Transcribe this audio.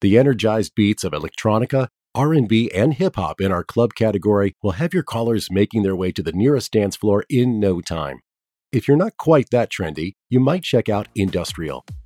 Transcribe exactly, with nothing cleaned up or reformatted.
The energized beats of electronica, R and B, and hip-hop in our club category will have your callers making their way to the nearest dance floor in no time. If you're not quite that trendy, you might check out industrial.